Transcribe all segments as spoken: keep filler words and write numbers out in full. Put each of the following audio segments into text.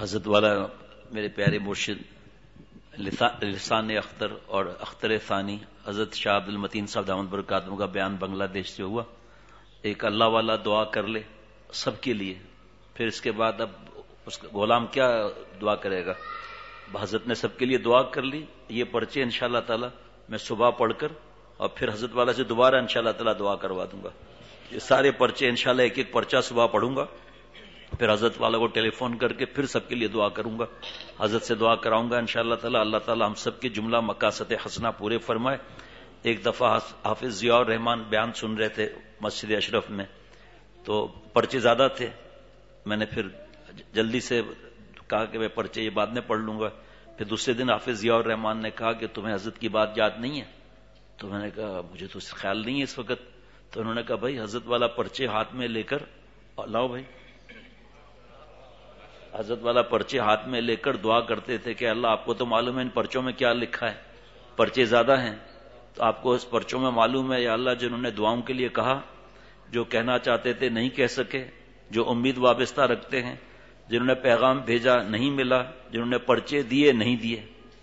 حضرت والا میرے پیارے مرشد لسان اختر اور اختر ثانی حضرت شاہ عبد المتین صاحب دامت برکاتہم کا بیان بنگلہ دیش سے ہوا. ایک اللہ والا دعا کر لے سب کے لیے، پھر اس کے بعد اب اس کا غلام کیا دعا کرے گا. حضرت نے سب کے لیے دعا کر لی. یہ پرچے انشاءاللہ تعالی میں صبح پڑھ کر اور پھر حضرت والا سے دوبارہ انشاءاللہ تعالی دعا کروا دوں گا. یہ سارے پرچے انشاءاللہ ایک ایک پرچہ صبح پڑھوں گا، پھر حضرت والا کو ٹیلی فون کر کے پھر سب کے لیے دعا کروں گا، حضرت سے دعا کراؤں گا انشاءاللہ تعالی. اللہ تعالی ہم سب کے جملہ مقاصد حسنہ پورے فرمائے. ایک دفعہ حافظ ضیاء الرحمان بیان سن رہے تھے مسجد اشرف میں، تو پرچے زیادہ تھے. میں نے پھر جلدی سے کہا کہ میں پرچے یہ بعد میں پڑھ لوں گا. پھر دوسرے دن حافظ ضیاء الرحمان نے کہا کہ تمہیں حضرت کی بات یاد نہیں ہے؟ تو میں نے کہا مجھے تو خیال نہیں ہے اس وقت. تو انہوں نے کہا بھائی حضرت والا پرچے ہاتھ میں لے کر لاؤ بھائی. حضرت والا پرچے ہاتھ میں لے کر دعا کرتے تھے کہ اللہ آپ کو تو معلوم ہے ان پرچوں میں کیا لکھا ہے، پرچے زیادہ ہیں تو آپ کو اس پرچوں میں معلوم ہے. یا اللہ جنہوں نے دعاؤں کے لیے کہا، جو کہنا چاہتے تھے نہیں کہہ سکے، جو امید وابستہ رکھتے ہیں، جنہوں نے پیغام بھیجا نہیں ملا، جنہوں نے پرچے دیے نہیں دیے،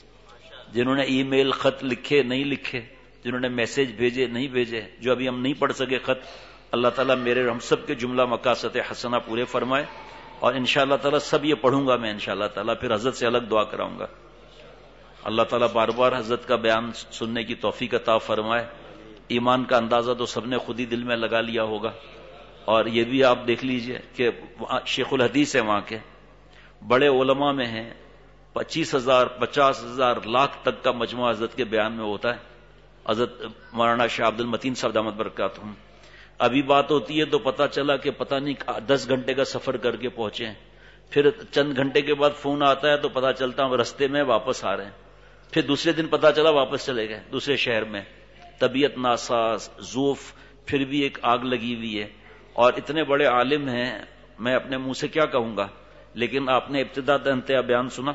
جنہوں نے ای میل خط لکھے نہیں لکھے، جنہوں نے میسج بھیجے نہیں بھیجے، جو ابھی ہم نہیں پڑھ سکے خط، اللہ تعالیٰ میرے ہم سب کے جملہ مقاصد حسنہ پورے فرمائے. اور انشاءاللہ تعالیٰ سب یہ پڑھوں گا میں انشاءاللہ تعالیٰ، پھر حضرت سے الگ دعا کراؤں گا. اللہ تعالیٰ بار بار حضرت کا بیان سننے کی توفیق عطا فرمائے. ایمان کا اندازہ تو سب نے خود ہی دل میں لگا لیا ہوگا. اور یہ بھی آپ دیکھ لیجئے کہ شیخ الحدیث ہیں، وہاں کے بڑے علماء میں ہیں، پچیس ہزار پچاس ہزار لاکھ تک کا مجموعہ حضرت کے بیان میں ہوتا ہے. حضرت مولانا شاہ عبد المتین صاحب دامت برکاتہم ابھی بات ہوتی ہے تو پتا چلا کہ پتہ نہیں دس گھنٹے کا سفر کر کے پہنچے ہیں، پھر چند گھنٹے کے بعد فون آتا ہے تو پتا چلتا ہوں رستے میں واپس آ رہے ہیں، پھر دوسرے دن پتا چلا واپس چلے گئے دوسرے شہر میں. طبیعت ناساز، ذوف، پھر بھی ایک آگ لگی ہوئی ہے. اور اتنے بڑے عالم ہیں، میں اپنے منہ سے کیا کہوں گا. لیکن آپ نے ابتدا تا انتہا بیان سنا.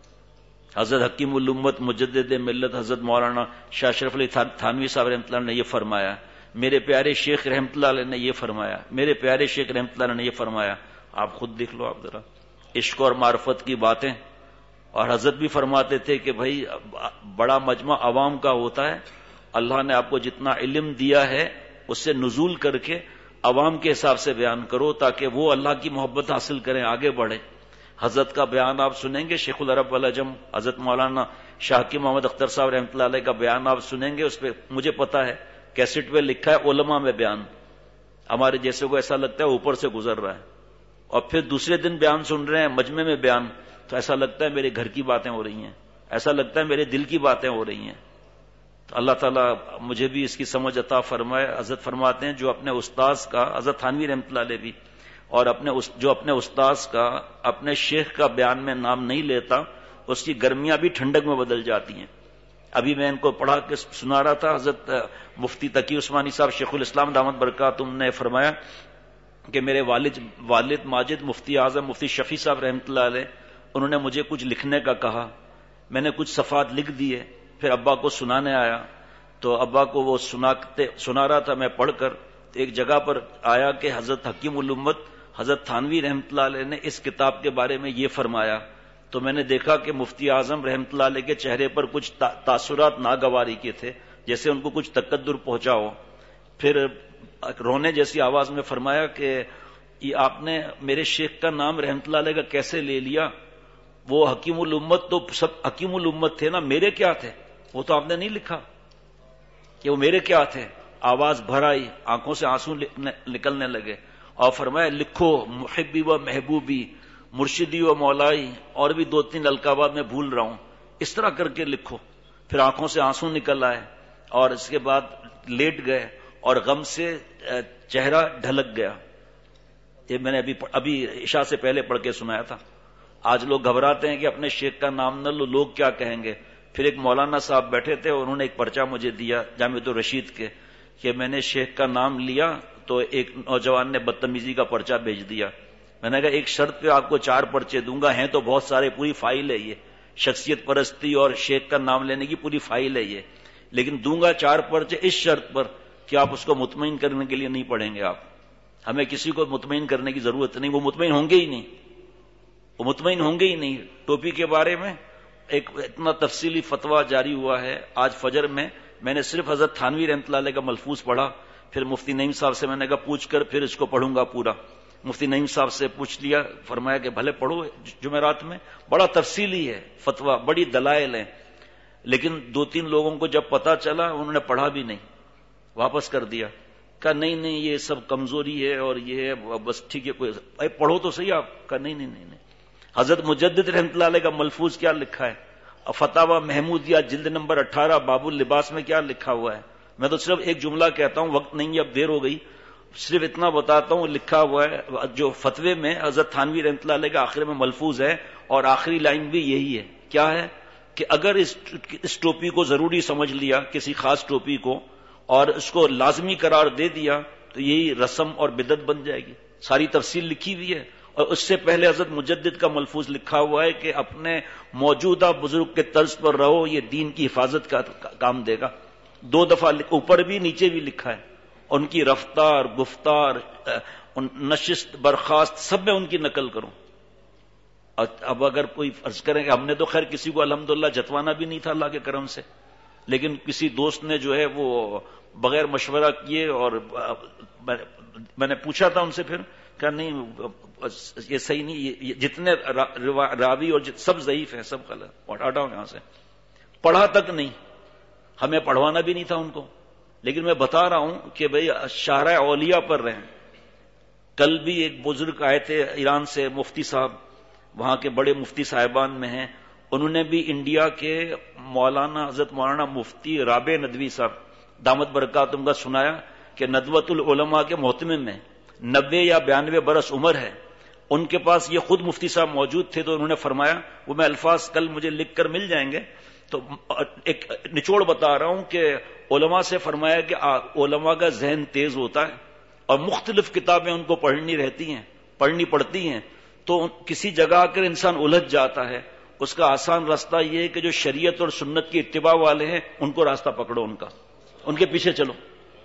حضرت حکیم الامت مجدد ملت حضرت مولانا شاہ اشرف علی تھانوی صاحب رحمۃ اللہ نے یہ فرمایا، میرے پیارے شیخ رحمۃ اللہ علیہ نے یہ فرمایا، میرے پیارے شیخ رحمۃ اللہ علیہ نے یہ فرمایا. آپ خود دیکھ لو آپ ذرا عشق اور معرفت کی باتیں. اور حضرت بھی فرماتے تھے کہ بھائی بڑا مجمع عوام کا ہوتا ہے، اللہ نے آپ کو جتنا علم دیا ہے اس سے نزول کر کے عوام کے حساب سے بیان کرو تاکہ وہ اللہ کی محبت حاصل کریں، آگے بڑھیں. حضرت کا بیان آپ سنیں گے، شیخ العرب والعجم حضرت مولانا شاہ کی محمد اختر صاحب رحمۃ اللہ علیہ کا بیان آپ سنیں گے. اس پہ مجھے پتا ہے کیسٹ پہ لکھا ہے علماء میں بیان، ہمارے جیسے کو ایسا لگتا ہے اوپر سے گزر رہا ہے. اور پھر دوسرے دن بیان سن رہے ہیں مجمع میں بیان، تو ایسا لگتا ہے میرے گھر کی باتیں ہو رہی ہیں، ایسا لگتا ہے میرے دل کی باتیں ہو رہی ہیں. تو اللہ تعالیٰ مجھے بھی اس کی سمجھ عطا فرمائے. حضرت فرماتے ہیں جو اپنے استاذ کا، حضرت تھانوی رحمۃ اللہ علیہ بھی، اور اپنے جو اپنے استاذ کا، اپنے شیخ کا بیان میں نام نہیں لیتا، اس کی گرمیاں بھی ٹھنڈک میں بدل جاتی ہیں. ابھی میں ان کو پڑھا کے سنا رہا تھا، حضرت مفتی تقی عثمانی صاحب شیخ الاسلام دامت برکاتہم نے فرمایا کہ میرے والد والد ماجد مفتی اعظم مفتی شفیع صاحب رحمۃ اللہ علیہ، انہوں نے مجھے کچھ لکھنے کا کہا، میں نے کچھ صفحات لکھ دیے، پھر ابا کو سنانے آیا تو ابا کو وہ سناتے سنا رہا تھا میں پڑھ کر. ایک جگہ پر آیا کہ حضرت حکیم الامت حضرت تھانوی رحمۃ اللہ علیہ نے اس کتاب کے بارے میں یہ فرمایا. تو میں نے دیکھا کہ مفتی اعظم رحمۃ اللہ علیہ کے چہرے پر کچھ تاثرات ناگواری کے تھے، جیسے ان کو کچھ تقدر پہنچا ہو. پھر رونے جیسی آواز میں فرمایا کہ یہ آپ نے میرے شیخ کا نام رحمۃ اللہ علیہ کا کیسے لے لیا؟ وہ حکیم الامت تو سب حکیم الامت تھے نا، میرے کیا تھے؟ وہ تو آپ نے نہیں لکھا کہ وہ میرے کیا تھے. آواز بھر آئی، آنکھوں سے آنسو نکلنے لگے اور فرمایا لکھو محبی و محبوبی، مرشدی و مولائی، اور بھی دو تین القابات میں بھول رہا ہوں، اس طرح کر کے لکھو. پھر آنکھوں سے آنسو نکل آئے اور اس کے بعد لیٹ گئے اور غم سے چہرہ ڈھلک گیا. یہ میں نے ابھی ابھی عشاء سے پہلے پڑھ کے سنایا تھا. آج لوگ گھبراتے ہیں کہ اپنے شیخ کا نام نہ لو، لوگ کیا کہیں گے. پھر ایک مولانا صاحب بیٹھے تھے، انہوں نے ایک پرچہ مجھے دیا جامعۃ الرشید کے کہ میں نے شیخ کا نام لیا تو ایک نوجوان نے بدتمیزی کا پرچہ بھیج دیا. میں نے کہا ایک شرط پہ آپ کو چار پرچے دوں گا، ہیں تو بہت سارے، پوری فائل ہے یہ، شخصیت پرستی اور شیخ کا نام لینے کی پوری فائل ہے یہ، لیکن دوں گا چار پرچے اس شرط پر کہ آپ اس کو مطمئن کرنے کے لیے نہیں پڑھیں گے. آپ ہمیں کسی کو مطمئن کرنے کی ضرورت نہیں، وہ مطمئن ہوں گے ہی نہیں. وہ مطمئن ہوں گے ہی نہیں. ٹوپی کے بارے میں ایک اتنا تفصیلی فتویٰ جاری ہوا ہے. آج فجر میں میں نے صرف حضرت تھانوی رحمۃ اللہ علیہ کا ملفوظ پڑھا, پھر مفتی نعیم صاحب سے میں نے کہا پوچھ کر پھر اس کو پڑھوں گا پورا. مفتی نعیم صاحب سے پوچھ لیا, فرمایا کہ بھلے پڑھو جمعرات میں, بڑا تفصیلی ہے فتویٰ, بڑی دلائل ہیں. لیکن دو تین لوگوں کو جب پتا چلا انہوں نے پڑھا بھی نہیں, واپس کر دیا. کہا نہیں نہیں یہ سب کمزوری ہے اور یہ بس ٹھیک ہے, کوئی پڑھو تو صحیح آپ. کہا نہیں نہیں نہیں حضرت مجدد رحمۃ اللہ علیہ کا ملفوظ کیا لکھا ہے, فتاوی محمودیہ جلد نمبر اٹھارہ باب اللباس میں کیا لکھا ہوا ہے. میں تو صرف ایک جملہ کہتا ہوں, وقت نہیں ہے اب دیر ہو گئی, صرف اتنا بتاتا ہوں. لکھا ہوا ہے جو فتوے میں حضرت تھانوی رحمۃ اللہ علیہ کا آخر میں ملفوظ ہے, اور آخری لائن بھی یہی ہے. کیا ہے کہ اگر اس اس ٹوپی کو ضروری سمجھ لیا, کسی خاص ٹوپی کو, اور اس کو لازمی قرار دے دیا تو یہی رسم اور بدعت بن جائے گی. ساری تفصیل لکھی ہوئی ہے. اور اس سے پہلے حضرت مجدد کا ملفوظ لکھا ہوا ہے کہ اپنے موجودہ بزرگ کے طرز پر رہو, یہ دین کی حفاظت کا کام دے گا. دو دفعہ اوپر بھی نیچے بھی لکھا ہے. ان کی رفتار, گفتار, نشست, برخاست, سب میں ان کی نقل کروں. اب اگر کوئی فرض کریں کہ ہم نے تو خیر کسی کو الحمدللہ جتوانا بھی نہیں تھا اللہ کے کرم سے, لیکن کسی دوست نے جو ہے وہ بغیر مشورہ کیے, اور میں نے پوچھا تھا ان سے, پھر کہ نہیں یہ صحیح نہیں, یہ جتنے راوی اور سب ضعیف ہیں, سب غلط, ہٹاؤ یہاں سے. پڑھا تک نہیں, ہمیں پڑھوانا بھی نہیں تھا ان کو, لیکن میں بتا رہا ہوں کہ بھئی شاہراہ اولیاء پر رہیں. کل بھی ایک بزرگ آئے تھے ایران سے, مفتی صاحب, وہاں کے بڑے مفتی صاحبان میں ہیں. انہوں نے بھی انڈیا کے مولانا حضرت مولانا مفتی رابع ندوی صاحب دامت برکاتہم کا سنایا کہ ندوۃ العلماء کے محتمم میں نبے یا بیانوے برس عمر ہے. ان کے پاس یہ خود مفتی صاحب موجود تھے, تو انہوں نے فرمایا, وہ میں الفاظ کل مجھے لکھ کر مل جائیں گے, تو ایک نچوڑ بتا رہا ہوں کہ علماء سے فرمایا کہ علماء کا ذہن تیز ہوتا ہے اور مختلف کتابیں ان کو پڑھنی رہتی ہیں, پڑھنی پڑتی ہیں, تو کسی جگہ آ کر انسان الجھ جاتا ہے. اس کا آسان راستہ یہ ہے کہ جو شریعت اور سنت کی اتباع والے ہیں ان کو راستہ پکڑو, ان کا ان کے پیچھے چلو.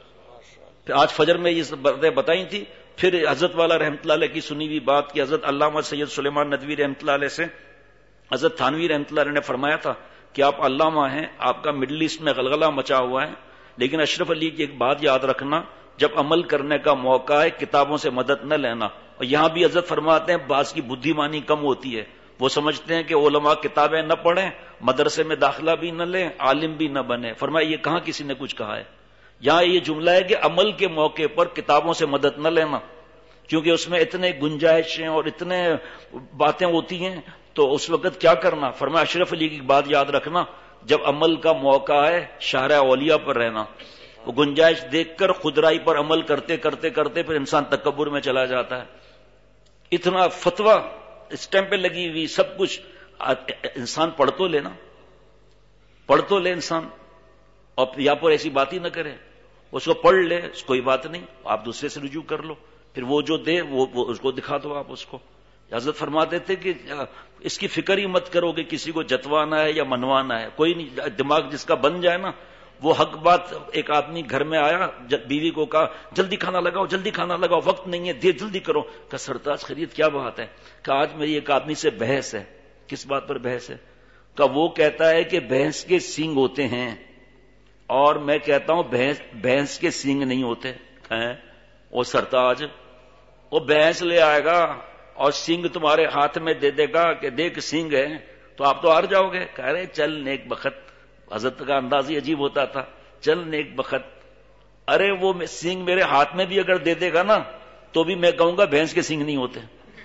پھر آج فجر میں یہ باتیں بتائی تھی. پھر حضرت والا رحمۃ اللہ علیہ کی سنی ہوئی بات کی حضرت علامہ سید سلیمان ندوی رحمۃ اللہ علیہ سے حضرت تھانوی رحمۃ اللہ علیہ نے فرمایا تھا کہ آپ علامہ ہیں, آپ کا مڈل ایسٹ میں غلغلہ مچا ہوا ہے, لیکن اشرف علی کی ایک بات یاد رکھنا, جب عمل کرنے کا موقع ہے کتابوں سے مدد نہ لینا. اور یہاں بھی حضرت فرماتے ہیں بعض کی بدھی مانی کم ہوتی ہے, وہ سمجھتے ہیں کہ علماء کتابیں نہ پڑھیں, مدرسے میں داخلہ بھی نہ لیں, عالم بھی نہ بنے. فرمایا یہ کہاں کسی نے کچھ کہا ہے. یہاں یہ جملہ ہے کہ عمل کے موقع پر کتابوں سے مدد نہ لینا, کیونکہ اس میں اتنے گنجائشیں اور اتنے باتیں ہوتی ہیں, تو اس وقت کیا کرنا. فرمایا اشرف علی کی بات یاد رکھنا, جب عمل کا موقع ہے شاہراہ اولیاء پر رہنا. وہ گنجائش دیکھ کر خدرائی پر عمل کرتے کرتے کرتے پھر انسان تکبر میں چلا جاتا ہے. اتنا فتویٰ اسٹیمپ پہ لگی ہوئی سب کچھ, انسان پڑھ تو لینا, پڑھ تو لے انسان, اور یہاں پر ایسی بات ہی نہ کرے. اس کو پڑھ لے, کوئی بات نہیں, آپ دوسرے سے رجوع کر لو, پھر وہ جو دے وہ, وہ اس کو دکھا دو آپ اس کو. حضرت فرماتے تھے کہ اس کی فکر ہی مت کرو کہ کسی کو جتوانا ہے یا منوانا ہے, کوئی نہیں, دماغ جس کا بن جائے نا وہ حق بات. ایک آدمی گھر میں آیا, بیوی کو کہا جلدی کھانا لگاؤ, جلدی کھانا لگاؤ, وقت نہیں ہے, دیر جلدی کرو. کہا سرتاج خرید کیا بات ہے. کہا آج میری ایک آدمی سے بحث ہے. کس بات پر بحث ہے. کہا وہ کہتا ہے کہ بھینس کے سینگ ہوتے ہیں, اور میں کہتا ہوں بھینس بھینس کے سینگ نہیں ہوتے. کہیں وہ سرتاج, وہ بھینس لے آئے گا اور سینگ تمہارے ہاتھ میں دے دے گا کہ دیکھ سینگ ہے, تو آپ تو ہار جاؤ گے. کہہ رہے چل نیک بخت. حضرت کا انداز ہی عجیب ہوتا تھا, چل نیک بخت. ارے وہ سینگ میرے ہاتھ میں بھی اگر دے دے گا نا تو بھی میں کہوں گا بھینس کے سینگ نہیں ہوتے.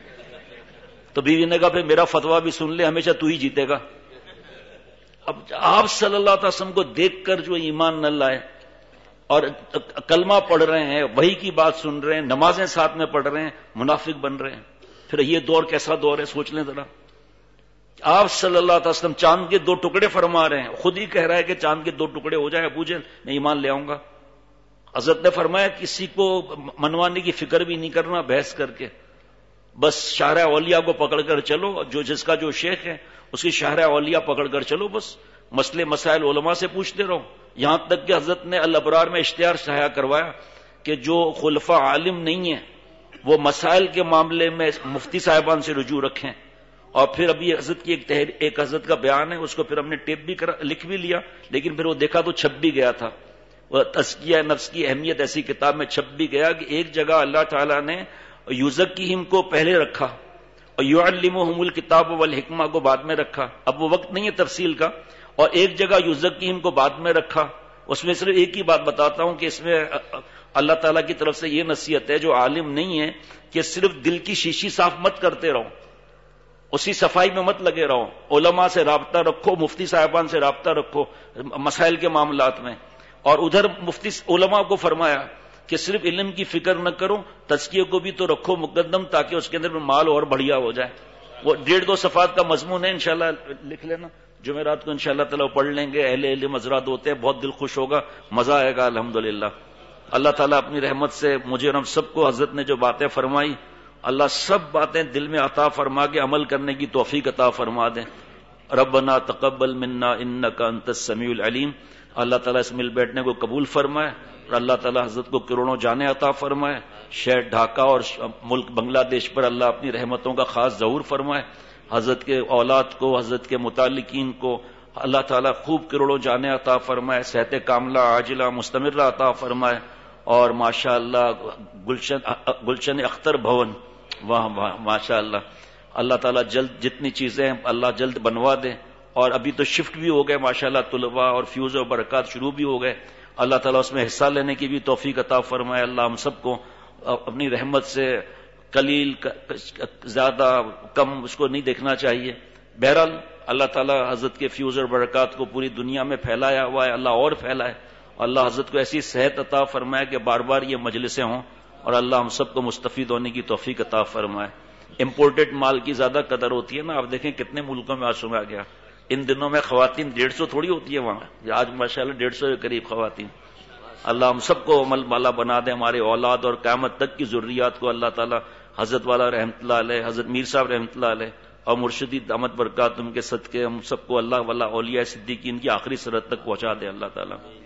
تو بیوی نے کہا پھر میرا فتویٰ بھی سن لے, ہمیشہ تو ہی جیتے گا. اب آپ صلی اللہ علیہ وسلم کو دیکھ کر جو ایمان نہ لائے اور کلمہ پڑھ رہے ہیں, وحی کی بات سن رہے ہیں, نمازیں ساتھ میں پڑھ رہے ہیں, منافق بن رہے ہیں. پھر یہ دور کیسا دور ہے سوچ لیں ذرا. آپ صلی اللہ علیہ وسلم چاند کے دو ٹکڑے فرما رہے ہیں, خود ہی کہہ رہا ہے کہ چاند کے دو ٹکڑے ہو جائے ابو جہل, میں ایمان لے آؤں گا. حضرت نے فرمایا کسی کو منوانے کی فکر بھی نہیں کرنا بحث کر کے, بس شاہراہ اولیاء کو پکڑ کر چلو, جو جس کا جو شیخ ہے اس کی شاہراہ اولیاء پکڑ کر چلو, بس مسئلے مسائل علماء سے پوچھتے رہو. یہاں تک کہ حضرت نے الابرار میں اشتہار شائع کروایا کہ جو خلفاء عالم نہیں ہیں وہ مسائل کے معاملے میں مفتی صاحبان سے رجوع رکھیں, اور پھر ابھی حضرت کی ایک تحریر ایک حضرت کا بیان ہے، اس کو پھر ہم نے ٹیپ بھی کرا لکھ بھی لیا، لیکن پھر وہ دیکھا تو چھپ بھی گیا تھا. وہ تزکیہ نفس کی اہمیت ایسی کتاب میں چھپ بھی گیا کہ ایک جگہ اللہ تعالیٰ نے یزکیہم کو پہلے رکھا اور یعلمہم الکتاب والحکمہ کو بعد میں رکھا. اب وہ وقت نہیں ہے تفصیل کا. اور ایک جگہ یزکیہم کو بعد میں رکھا. اس میں صرف ایک ہی بات بتاتا ہوں کہ اس میں اللہ تعالیٰ کی طرف سے یہ نصیحت ہے جو عالم نہیں ہے کہ صرف دل کی شیشی صاف مت کرتے رہو، اسی صفائی میں مت لگے رہو. علماء سے رابطہ رکھو، مفتی صاحبان سے رابطہ رکھو مسائل کے معاملات میں. اور ادھر مفتی علماء کو فرمایا کہ صرف علم کی فکر نہ کرو، تزکیے کو بھی تو رکھو مقدم، تاکہ اس کے اندر مال اور بڑھیا ہو جائے. وہ ڈیڑھ دو صفحات کا مضمون ہے، انشاءاللہ لکھ لینا، جمعرات کو انشاءاللہ تعالیٰ پڑھ لیں گے. اہل علم حضرات ہوتے ہیں، بہت دل خوش ہوگا، مزہ آئے گا الحمدللہ. اللہ تعالیٰ اپنی رحمت سے مجھے اور ہم سب کو حضرت نے جو باتیں فرمائی، اللہ سب باتیں دل میں عطا فرما کے عمل کرنے کی توفیق عطا فرما دیں. ربنا تقبل منا انک انت السمیع العلیم. اللہ تعالیٰ اس مل بیٹھنے کو قبول فرمائے اور اللہ تعالیٰ حضرت کو کروڑوں جانے عطا فرمائے. شہر ڈھاکہ اور ملک بنگلہ دیش پر اللہ اپنی رحمتوں کا خاص ظہور فرمائے. حضرت کے اولاد کو، حضرت کے متعلقین کو اللہ تعالیٰ خوب کروڑوں جانے عطا فرمائے، صحت کاملہ عاجلہ مستمرہ عطا فرمائے. اور ماشاء اللہ گلشن گلشن اختر بھون، واہ واہ ماشاء اللہ. اللہ تعالیٰ جلد جتنی چیزیں اللہ جلد بنوا دے. اور ابھی تو شفٹ بھی ہو گئے ماشاءاللہ، طلباء اور فیوز و برکات شروع بھی ہو گئے. اللہ تعالیٰ اس میں حصہ لینے کی بھی توفیق عطا فرمائے. اللہ ہم سب کو اپنی رحمت سے قلیل زیادہ کم اس کو نہیں دیکھنا چاہیے. بہرحال اللہ تعالیٰ حضرت کے فیوز اور برکات کو پوری دنیا میں پھیلایا ہوا ہے، اللہ اور پھیلائے. اللہ حضرت کو ایسی صحت عطا فرمائے کہ بار بار یہ مجلسیں ہوں، اور اللہ ہم سب کو مستفید ہونے کی توفیق عطا فرمائے. امپورٹڈ مال کی زیادہ قدر ہوتی ہے نا. آپ دیکھیں کتنے ملکوں میں آج سنا گیا. ان دنوں میں خواتین ڈیڑھ سو تھوڑی ہوتی ہے وہاں، آج ماشاءاللہ ڈیڑھ سو کے قریب خواتین. اللہ ہم سب کو عمل والا بنا دے، ہمارے اولاد اور قیامت تک کی ذریات کو اللہ تعالیٰ حضرت والا رحمت اللہ علیہ، حضرت میر صاحب رحمت اللہ علیہ اور مرشدی دامت برکات ان کے صدقے ہم سب کو اللہ والا اولیاء صدیقین کی آخری سرحد تک پہنچا دے اللہ تعالیٰ.